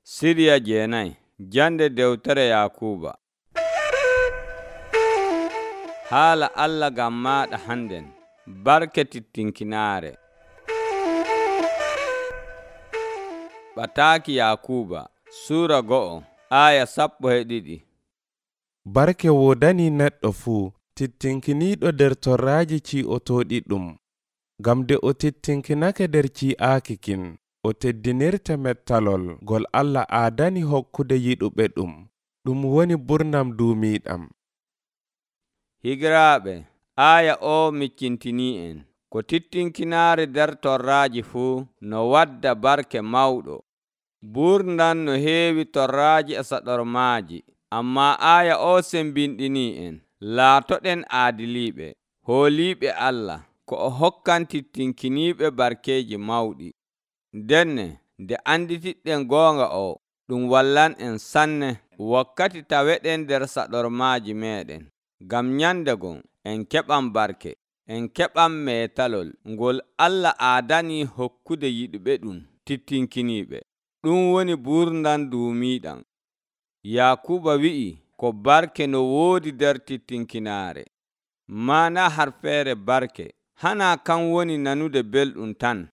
Siriya jeenayi jande dewtere Yakuba. Haala Allah gam maɗa handen barke tittinkinaare. Ɓataaki Yakuba Sura 1 aya 12. Barke wodani neɗɗo fuu tittinkiniiɗo nder torraaji ci'otooɗi ɗum. Ngam de o tittinkinake nder ci'aaki kin, o teddinirta mettalol gol Allah aadani hokkude yiɗuɓe ɗum woni burnam duumiiɗam. Higiraaɓe, aya o miccintini en ko tittinkinaare nder torraaji fuu no wadda barke mawɗo. Burndan no heewi torraaji e saɗormaaji, amma aya o sembinɗini en laatoɗen aadiliiɓe, hooliiɓe Allah, ko o hokkan tittinkiniiɓe barkeeji mawɗi. Denne nde anditiɗɗen goonga o, ɗum wallan en sanne wakkati taweɗen nder saɗormaaji meɗen. Ngam nyandegon en keɓan barke, en keɓan meetalol ngol Allah aadani hokkude yiɗuɓe ɗum tittinkiniiɓe. Ɗum woni burndan duumiiɗam. Yakuba wi'i ko barke no woodi nder tittinkinaare. Mana har feere barke hana kan woni nanude belɗum tan.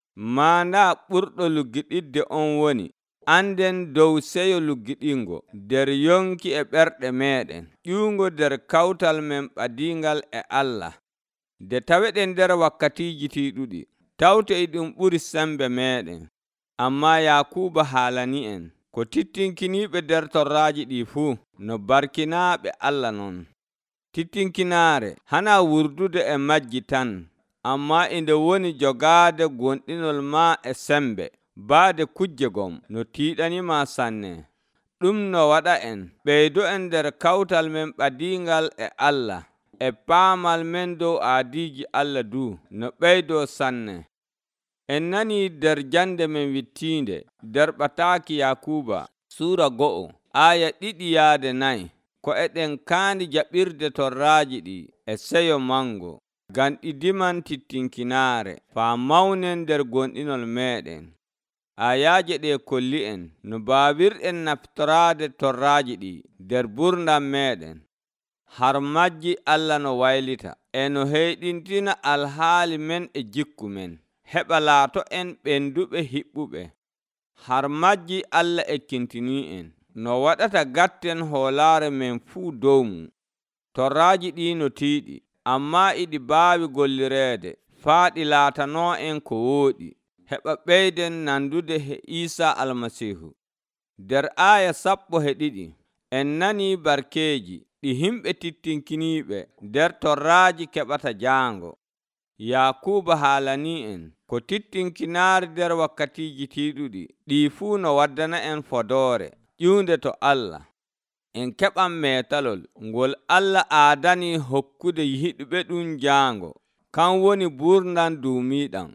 Mana ɓurɗo luggiɗidde on woni anden dow seyo luggiɗingo nder yonki e ɓerɗe meɗen, ƴuungo nder kawtal men ɓadingal e Allah. De taweɗen nder wakkatiji tiiɗuɗi, tawte e ɗum ɓuri sembe meɗen. Amma Yakuba haalani en ko tittinkiniiɓe nder torraaji ɗi fuu no barkinaaɓe Allah non. Tittinkinaare hana wurdude e majji tan, amma inde woni jogaade gonɗinol ma e sembe, baade kujje gom no tiiɗanima sanne. Ɗum no waɗa en ɓeydo en nder kawtal men ɓadingal e Allah, e paamal men dow aadiji Allah du no ɓeydo sanne. En nani nder jande men wittiinde nder ɓataaki Yakuba Sura 1 aya 2-4 ko eɗen kaandi jaɓirde torraaji ɗi e seyo mango, ngam ɗi diman tittinkinaare faa mawnen nder gonɗinol meɗen. Ayaaje ɗe kolli en no baawirɗen naftoraade torraaji ɗi nder burndan meɗen. Har majji Allah no waylita e no heyɗintina alhaali men e jikku men, heɓa laato en ɓenduɓe hiɓɓuɓe. Har majji Allah ekkintini en no waɗata gatten hoolaare men fuu dow mum. Torraaji ɗi no tiiɗi, amma iɗi baawi gollireede faa ɗi laatano en ko wooɗi, heɓa ɓeyden nandude he Isa Almasihu. Nder aya 12 en nani barkeeji ɗi himɓe tittinkiniiɓe nder torraaji keɓata jaango. Yakuba haalani en ko tittinkinaare nder wakkatiji tiiɗuɗi ɗi fuu no waddana en fodoore ƴiwde to Allah. En keɓan meetalol ngol Allah aadani hokkude yiɗuɓe ɗum jaango, kan woni burndan duumiiɗam.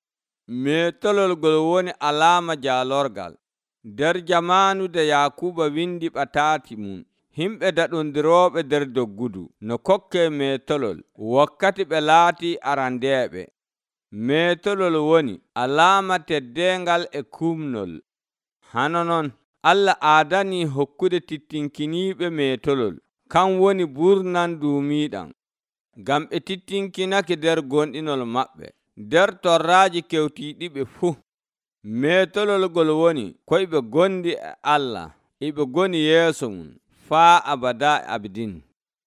Meetalol ngol woni alaama jaalorgal. Nder jamaanu de Yakuba windi ɓataati mum, himɓe daɗondirooɓe nder doggudu no kokke meetalol wakkati ɓe laati arandeeɓe. Meetalol woni alaama teddengal e kumnol. Hano non Allah aadani hokkude tittinkiniiɓe meetalol, kan woni burnan duumiiɗam, ngam ɓe tittinkinake nder gonɗinol maɓɓe nder torraaji kewtiiɗiɓe fuu. Meetalol ngol woni koyɓe gondi e Allah, iɓe goni yeeso mum faa abada abidin.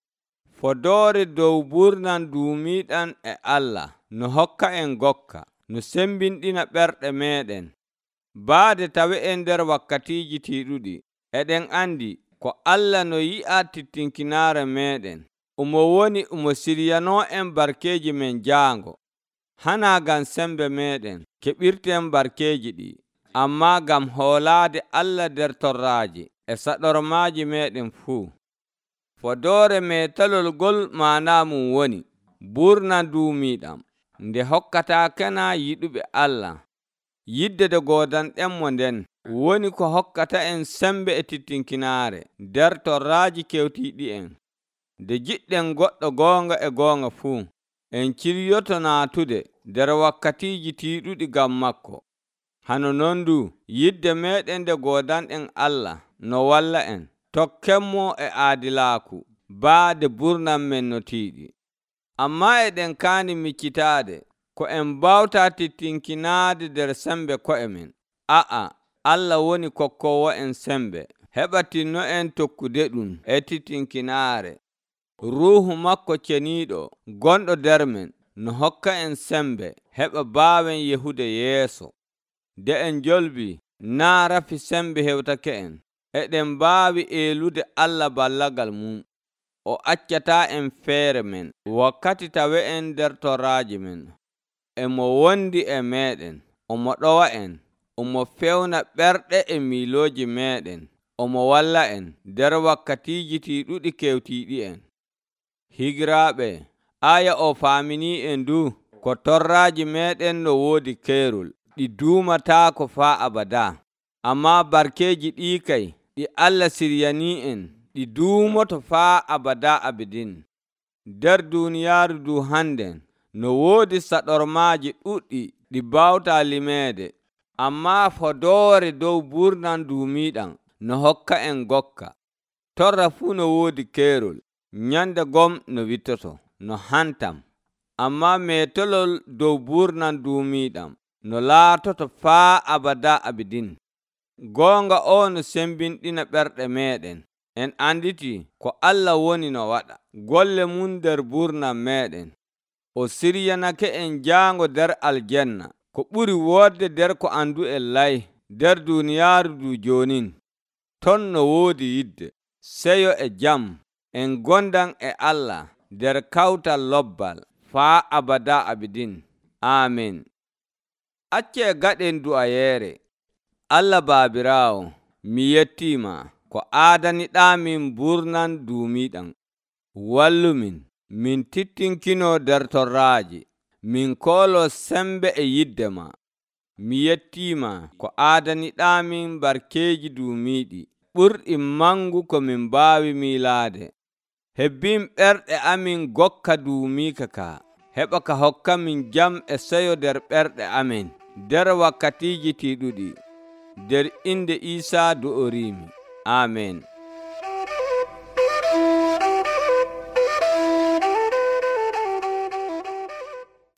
Fodoore dow burnan duumiiɗam e Allah no hokka en gokka, no sembinɗina ɓerɗe meɗen. Baade tawe en nder wakkatiji tiiɗuɗi, eɗen andi ko Allah no yi'a tittinkinaare meɗen, umo woni umo siryano en barkeeji men jaango. Hana gam sembe meɗen keɓirten barkeeji ɗi, amma gam hoolaade Allah nder torraaji e saɗormaaji meɗen fuu. Fodoore meetalol gol maana mum woni burnan duumiiɗam, nde hokkata kena yiɗuɓe Allah. Yidde de goodanɗenmo nden woni ko hokkata en sembe e tittinkinaare nder torraaji kewtiiɗi en. Nde jiɗɗen goɗɗo goonga e goonga fuu, en ciryoto naatude nder wakkatiji tiiɗuɗi gam makko. Hano non du yidde meɗen nde godanɗen Allah no walla en tokkenmo e aadilaaku baade burnam men no tiiɗi. Amma eɗen kaani miccitaade ko en mbawta tittinkinaade nder sembe ko'e men. Allah woni kokkowo en sembe, heɓa tinno en tokkude ɗum e tittinkinaare. Ruuhu makko ceniiɗo gonɗo nder men no hokka en sembe heɓa baawen yehude yeeso. De en jolbi naa rafi sembe hewtake en, eɗen mbaawi eelude Allah ballagal mum. O accata en feere men wakkati tawe en nder torraaji men. Emo wondi e meɗen, omo ɗowa en, omo fewna ɓerɗe e miilooji meɗen, omo walla en nder wakkatiiji tiiɗuɗi kewtiiɗi en. Higiraaɓe, aya o faamini en du ko torraaji meɗen no woodi keerol, ɗi duumataako faa abada. Amma barkeeji ɗi kay ɗi Allah siryani en, ɗi duumoto faa abada abidin. Nder duuniyaaru du hannden no woodi saɗormaaji ɗuɗɗi ɗi bawta limeede, amma fodoore dow burnan duumiiɗan no hokka en gokka. Torra fuu no woodi keerol, nyande gom no wittoto, no hantam. Amma meetolol dow burnan duumiiɗam no laatoto faa abada abidin. Goonga o no sembinɗina ɓerɗe meɗen. En anditi ko Allah woni no waɗa golle mum nder burnan meɗen. O siryanake en jaango nder aljanna ko ɓuri woodde nder ko andu en lay nder duuniyaaru du jonin. Ton no woodi yidde, seyo e jam, en gondan e Allah nder kawtal lobbal faa abada abidin. Amin. Acce gaɗen du'ayeere. Allah Baabiraawo, mi yettima ko aadaniɗamin burnan duumiɗan. Wallumin min tittinkino nder torraaji, min koolo sembe e yidde ma. Mi yettima ko aadaniɗamin barkeeji duumiɗi ɓurɗi mangu ko min mbaawi miilaade. Hebbin ɓerɗe amin gokka duumika ka, heɓa ka hokka min jam e seyo nder ɓerɗe amin nder wakkatiiji tiiɗuɗi. Nder inde Iisaa du'orimi. Amen.